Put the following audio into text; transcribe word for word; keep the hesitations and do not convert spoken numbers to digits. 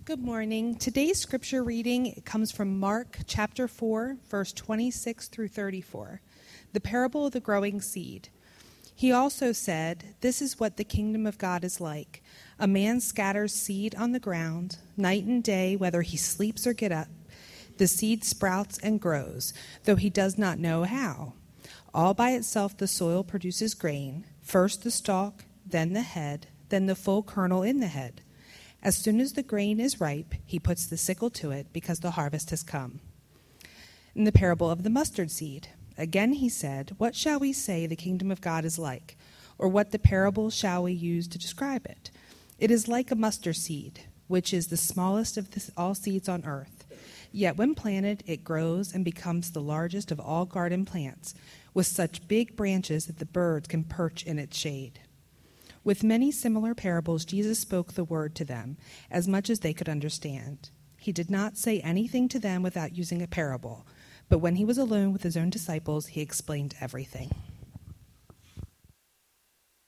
Good morning. Today's scripture reading comes from Mark chapter four, verse twenty-six through thirty-four, the parable of the growing seed. He also said, "This is what the kingdom of God is like. A man scatters seed on the ground, night and day, whether he sleeps or get up. The seed sprouts and grows, though he does not know how. All by itself the soil produces grain, first the stalk, then the head, then the full kernel in the head. As soon as the grain is ripe, he puts the sickle to it because the harvest has come." In the parable of the mustard seed, again he said, "What shall we say the kingdom of God is like? Or what the parable shall we use to describe it? It is like a mustard seed, which is the smallest of the, all seeds on earth. Yet when planted, it grows and becomes the largest of all garden plants, with such big branches that the birds can perch in its shade." With many similar parables, Jesus spoke the word to them, as much as they could understand. He did not say anything to them without using a parable, but when he was alone with his own disciples, he explained everything.